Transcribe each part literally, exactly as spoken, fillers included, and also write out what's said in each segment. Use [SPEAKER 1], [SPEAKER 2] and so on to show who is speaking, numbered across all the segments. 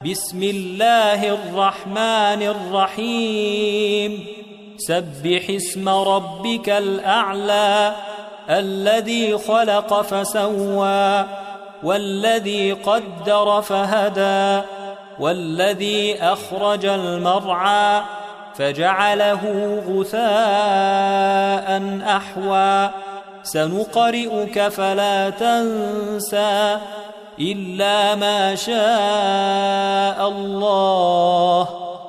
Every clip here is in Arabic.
[SPEAKER 1] بسم الله الرحمن الرحيم سبح اسم ربك الأعلى الذي خلق فسوى والذي قدر فهدى والذي أخرج المرعى فجعله غثاء أحوى سنقرئك فلا تنسى إلا ما شاء الله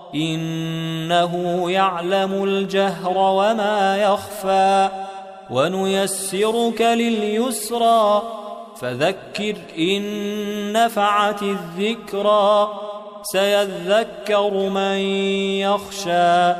[SPEAKER 1] إنه يعلم الجهر وما يخفى ونيسرك لليسرى فذكر إن نفعت الذكرى سيذكر من يخشى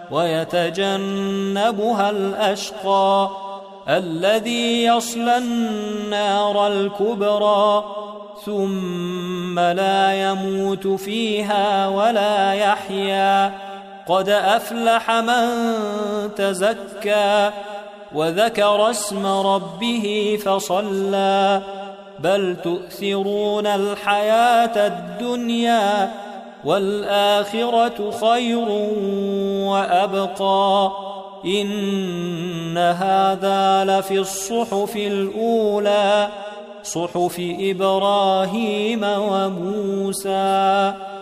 [SPEAKER 1] ويتجنبها الأشقى الذي يصلى النار الكبرى ثم لا يموت فيها ولا يحيا قد أفلح من تزكى وذكر اسم ربه فصلى بل تؤثرون الحياة الدنيا والآخرة خير وأبقى إن هذا لفي الصحف الأولى صحف إبراهيم وموسى.